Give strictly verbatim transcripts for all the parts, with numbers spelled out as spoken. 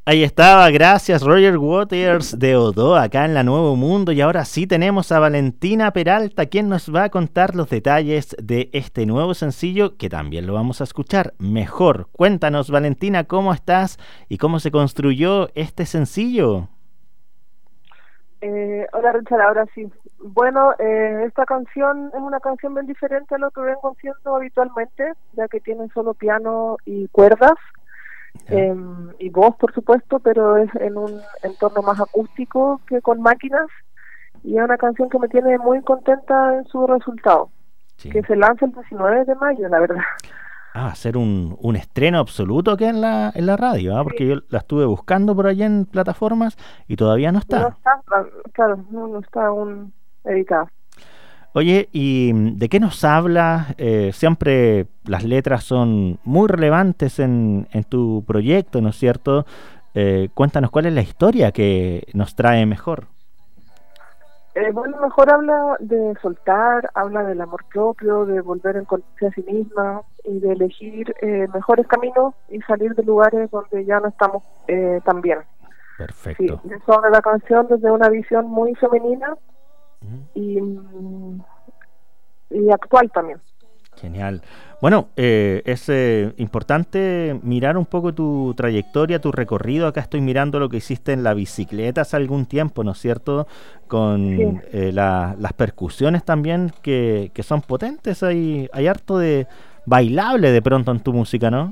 Ahí estaba, gracias Roger Waters de Odoa, acá en la Nuevo Mundo. Y ahora sí tenemos a Valentina Peralta, quien nos va a contar los detalles de este nuevo sencillo, que también lo vamos a escuchar mejor. Cuéntanos, Valentina, ¿cómo estás y cómo se construyó este sencillo? Eh, hola Richard, ahora sí. Bueno, eh, esta canción es una canción bien diferente a lo que vengo haciendo habitualmente, ya que tiene solo piano y cuerdas. Eh, y voz, por supuesto, pero es en un entorno más acústico que con máquinas, y es una canción que me tiene muy contenta en su resultado, sí. Que se lanza el diecinueve de mayo, la verdad. Ah, va a ser un, un estreno absoluto aquí en la, en la radio, ¿eh? Porque sí. Yo la estuve buscando por allá en plataformas y todavía no está. No está, claro, no, no está aún editada. Oye, ¿y de qué nos habla? Eh, siempre las letras son muy relevantes en, en tu proyecto, ¿no es cierto? Eh, cuéntanos cuál es la historia que nos trae mejor. Eh, bueno, mejor habla de soltar, habla del amor propio, de volver a encontrarse a sí misma y de elegir eh, mejores caminos y salir de lugares donde ya no estamos eh, tan bien. Perfecto. Sí, eso habla la canción desde una visión muy femenina y, y actual también. Genial. Bueno, eh, es eh, importante mirar un poco tu trayectoria, tu recorrido. Acá estoy mirando lo que hiciste en la bicicleta hace algún tiempo, ¿no es cierto? Con sí. eh, la, las percusiones también que, que son potentes. Hay, hay harto de bailable de pronto en tu música, ¿no?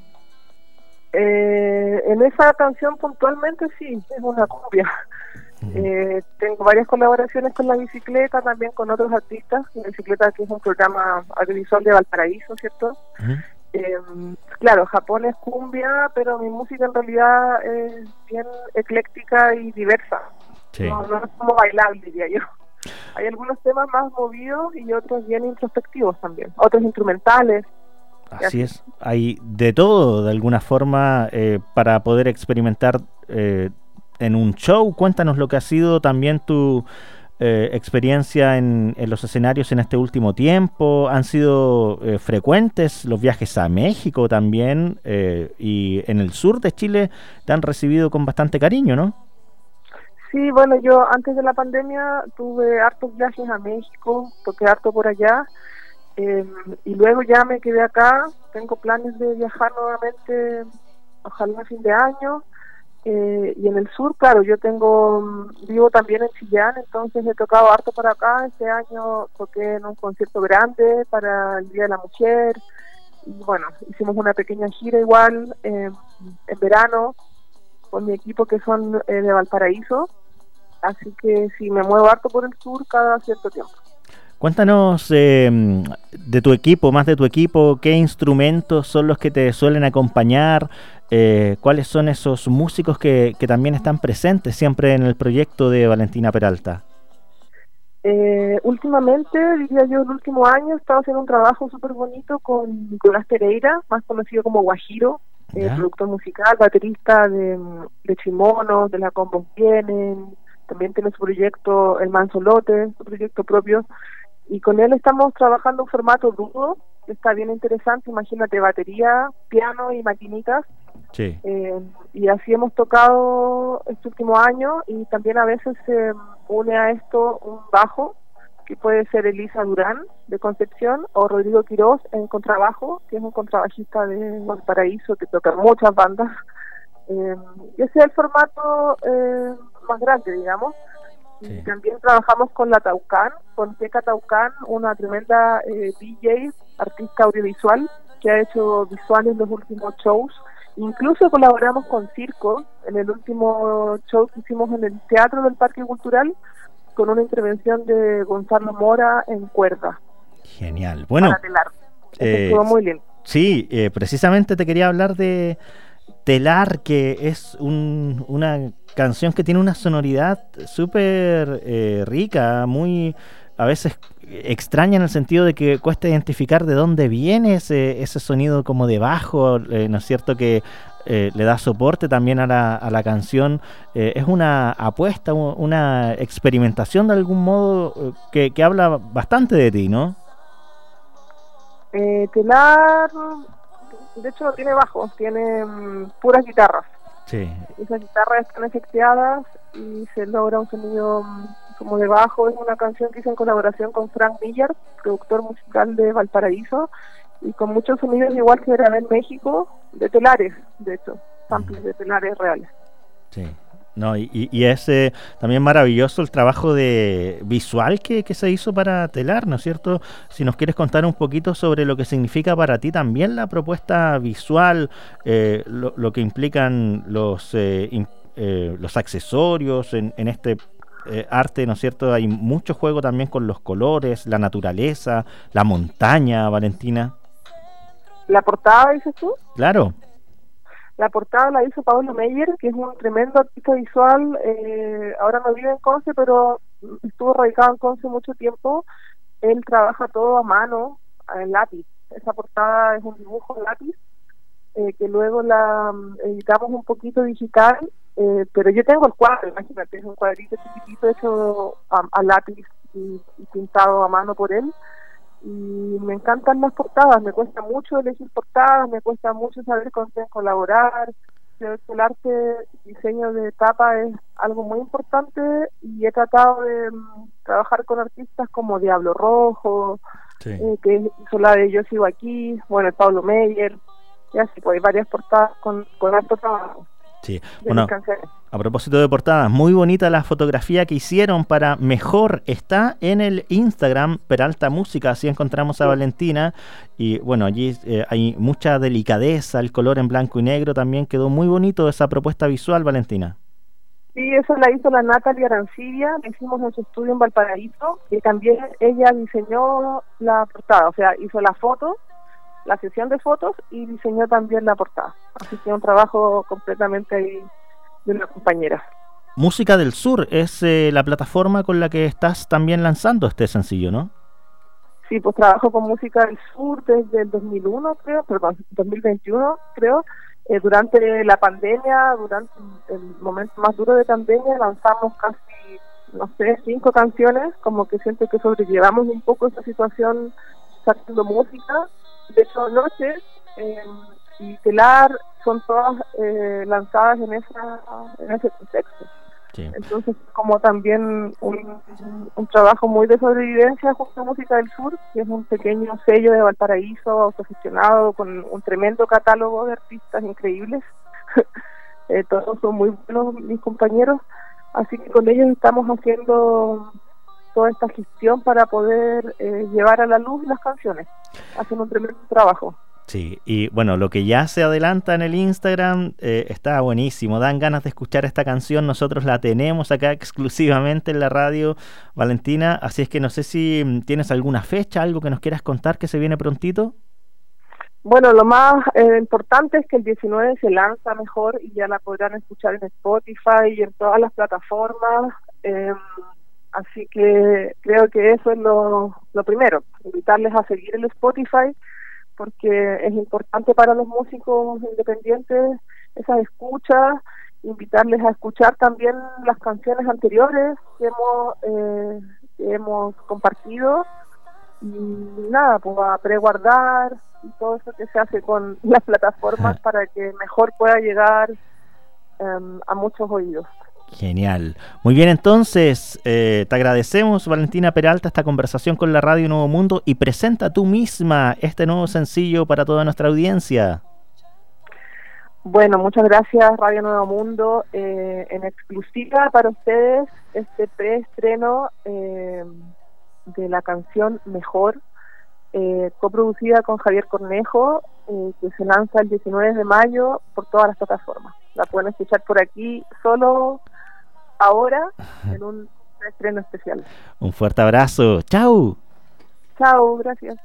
Eh, en esa canción puntualmente sí, es una cumbia. Eh, tengo varias colaboraciones con la bicicleta, también con otros artistas. La bicicleta, que es un programa audiovisual de Valparaíso, ¿cierto? Uh-huh. Eh, claro, Japón es cumbia, pero mi música en realidad es bien ecléctica y diversa. Sí. No, no es como bailable, diría yo. Hay algunos temas más movidos y otros bien introspectivos también, otros instrumentales. Así es, hay de todo de alguna forma eh, para poder experimentar eh, en un show. Cuéntanos lo que ha sido también tu eh, experiencia en, en los escenarios en este último tiempo. ¿Han sido eh, frecuentes los viajes a México también? Eh, y en el sur de Chile te han recibido con bastante cariño, ¿no? Sí, bueno, yo antes de la pandemia tuve hartos viajes a México, toqué harto por allá. Eh, y luego ya me quedé acá. Tengo planes de viajar nuevamente, ojalá a fin de año. Eh, y en el sur, claro, yo tengo vivo también en Chillán, entonces he tocado harto para acá. Este año toqué en un concierto grande para el Día de la Mujer, y bueno, hicimos una pequeña gira igual eh, en verano con mi equipo, que son eh, de Valparaíso, así que sí, me muevo harto por el sur cada cierto tiempo. Cuéntanos eh, de tu equipo, más de tu equipo, qué instrumentos son los que te suelen acompañar, eh, cuáles son esos músicos que, que también están presentes siempre en el proyecto de Valentina Peralta. Eh, últimamente, diría yo, el último año he estado haciendo un trabajo súper bonito con Nicolás Pereira, más conocido como Guajiro, eh, productor musical, baterista de, de Chimonos, de la Combo Vienen, también tiene su proyecto El Manso Lote, su proyecto propio. Y con él estamos trabajando un formato dúo, que está bien interesante. Imagínate, batería, piano y maquinitas. Sí. Eh, y así hemos tocado este último año, y también a veces se eh, une a esto un bajo, que puede ser Elisa Durán, de Concepción, o Rodrigo Quiroz en contrabajo, que es un contrabajista de Valparaíso que toca muchas bandas. Eh, y ese es el formato eh, más grande, digamos. Sí. Y también trabajamos con la Taucán, con Teca Taucán, una tremenda eh, D J, artista audiovisual, que ha hecho visuales en los últimos shows. Incluso colaboramos con Circo en el último show que hicimos en el Teatro del Parque Cultural, con una intervención de Gonzalo Mora en cuerda. Genial. Bueno, eh, estuvo muy lindo. Sí, eh, precisamente te quería hablar de Telar, que es un, una canción que tiene una sonoridad súper eh, rica, muy a veces extraña en el sentido de que cuesta identificar de dónde viene ese, ese sonido como de bajo, eh, ¿no es cierto?, que eh, le da soporte también a la, a la canción. Eh, es una apuesta, una experimentación de algún modo que, que habla bastante de ti, ¿no? Eh, Telar, de hecho, no tiene bajo, tiene um, puras guitarras. Sí. Esas guitarras están efecteadas y se logra un sonido mm, como de bajo. Es una canción que hice en colaboración con Frank Miller, productor musical de Valparaíso, y con muchos sonidos igual que grabé en México, de telares, de hecho, samples de telares reales. Sí. No, y, y es eh, también maravilloso el trabajo de visual que, que se hizo para Telar, ¿no es cierto? Si nos quieres contar un poquito sobre lo que significa para ti también la propuesta visual, eh, lo, lo que implican los, eh, in, eh, los accesorios en, en este eh, arte, ¿no es cierto? Hay mucho juego también con los colores, la naturaleza, la montaña, Valentina. ¿La portada, dices tú? Claro. La portada la hizo Pablo Meyer, que es un tremendo artista visual. Eh, ahora no vive en Conce, pero estuvo radicado en Conce mucho tiempo. Él trabaja todo a mano, en lápiz. Esa portada es un dibujo en lápiz, eh, que luego la um, editamos un poquito digital, eh, pero yo tengo el cuadro, imagínate, es un cuadrito chiquitito hecho a, a lápiz y, y pintado a mano por él. Y me encantan las portadas, me cuesta mucho elegir portadas, me cuesta mucho saber con quién colaborar. Creo que el arte, diseño de tapa es algo muy importante y he tratado de um, trabajar con artistas como Diablo Rojo, sí. eh, que hizo la de Yo Sigo Aquí, bueno, el Pablo Meyer, y así, pues hay varias portadas con, con alto trabajo. Sí, bueno, a propósito de portadas, muy bonita la fotografía que hicieron para Mejor, está en el Instagram Peralta Música, así encontramos a sí. Valentina, y bueno, allí eh, hay mucha delicadeza, el color en blanco y negro también, quedó muy bonito esa propuesta visual, Valentina. Sí, eso la hizo la Natalia Arancibia, la hicimos en su estudio en Valparaíso, y también ella diseñó la portada, o sea, hizo la foto, la sesión de fotos y diseñó también la portada. Así que un trabajo completamente ahí de una compañera. Música del Sur es eh, la plataforma con la que estás también lanzando este sencillo, ¿no? Sí, pues trabajo con Música del Sur desde el dos mil uno, creo, perdón, dos mil veintiuno, creo. Eh, durante la pandemia, durante el momento más duro de pandemia, lanzamos casi, no sé, cinco canciones, como que siento que sobrellevamos un poco esa situación sacando música. De hecho, Noches eh, y Telar son todas eh, lanzadas en esa en ese contexto. Sí. Entonces, como también un, un trabajo muy de sobrevivencia junto a Música del Sur, que es un pequeño sello de Valparaíso autogestionado con un tremendo catálogo de artistas increíbles. eh, todos son muy buenos mis compañeros, así que con ellos estamos haciendo toda esta gestión para poder eh, llevar a la luz las canciones. Hacen un tremendo trabajo. Sí, y bueno, lo que ya se adelanta en el Instagram eh, está buenísimo, dan ganas de escuchar esta canción, nosotros la tenemos acá exclusivamente en la radio, Valentina, así es que no sé si tienes alguna fecha, algo que nos quieras contar que se viene prontito. Bueno, lo más eh, importante es que el diecinueve se lanza Mejor y ya la podrán escuchar en Spotify y en todas las plataformas. Eh, Así que creo que eso es lo, lo primero, invitarles a seguir el Spotify, porque es importante para los músicos independientes esas escuchas, invitarles a escuchar también las canciones anteriores que hemos, eh, que hemos compartido, y nada, pues a preguardar y todo eso que se hace con las plataformas para que Mejor pueda llegar um, a muchos oídos. Genial. Muy bien, entonces, eh, te agradecemos, Valentina Peralta, esta conversación con la Radio Nuevo Mundo, y presenta tú misma este nuevo sencillo para toda nuestra audiencia. Bueno, muchas gracias, Radio Nuevo Mundo. Eh, en exclusiva para ustedes, este preestreno eh, de la canción Mejor, eh, coproducida con Javier Cornejo, eh, que se lanza el diecinueve de mayo por todas las plataformas. La pueden escuchar por aquí solo ahora en un estreno especial. Un fuerte abrazo. Chau. Chau, gracias.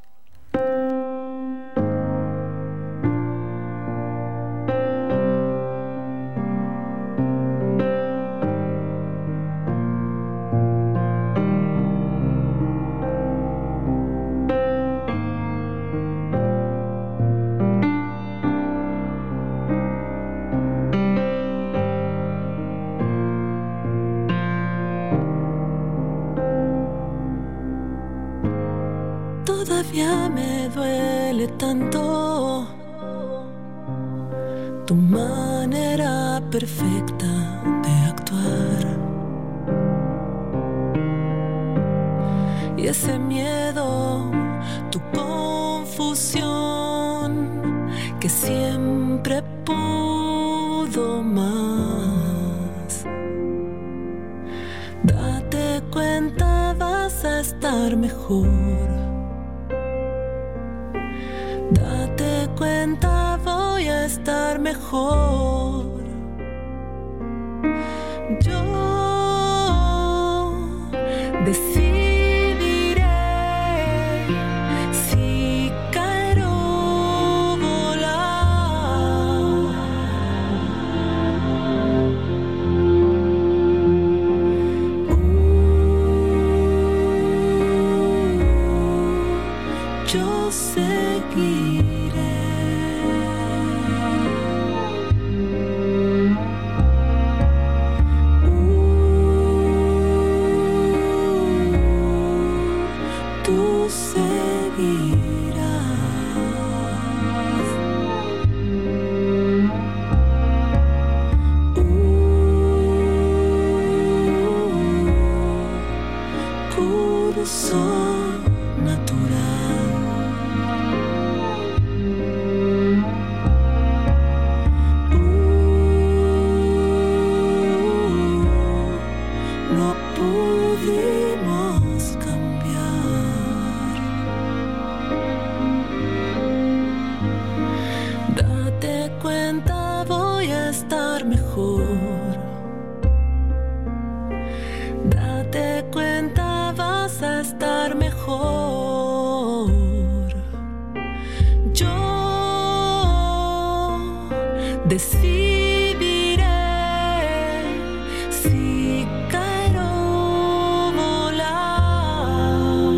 Todavía me duele tanto tu manera perfecta de actuar. Y ese miedo, tu confusión, que siempre pudo más. Date cuenta, vas a estar mejor. Date cuenta, voy a estar mejor. Yo decidiré si caer o volar. Uh, yo seguiré. Tú seguirás. Uh, curso natural. Uh, no pudimos cambiar. Date cuenta, voy a estar mejor. Date cuenta, vas a estar mejor. Yo decidiré si caer o volar.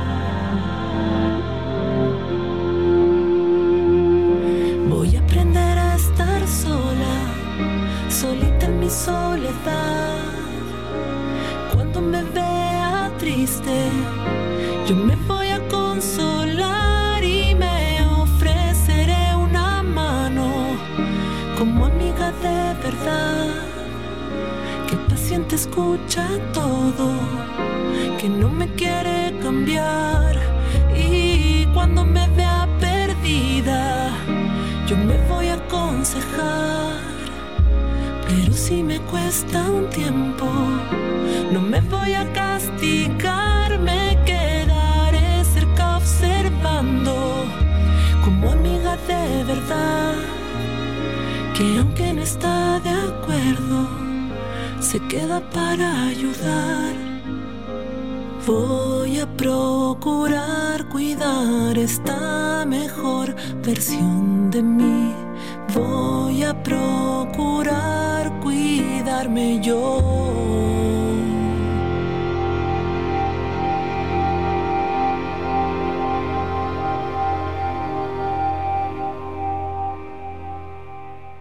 Voy a aprender a estar sola, solita en mi soledad. Cuando me vea triste, yo me voy a consolar y me ofreceré una mano como amiga de verdad, que paciente escucha todo, que no me quiere cambiar. Y cuando me vea perdida, yo me voy a aconsejar. Pero si me cuesta un tiempo, no me voy a castigar. Me quedaré cerca observando, como amiga de verdad, que aunque no está de acuerdo, se queda para ayudar. Voy a procurar cuidar esta mejor versión de mí. Voy a procurar cuidarme yo.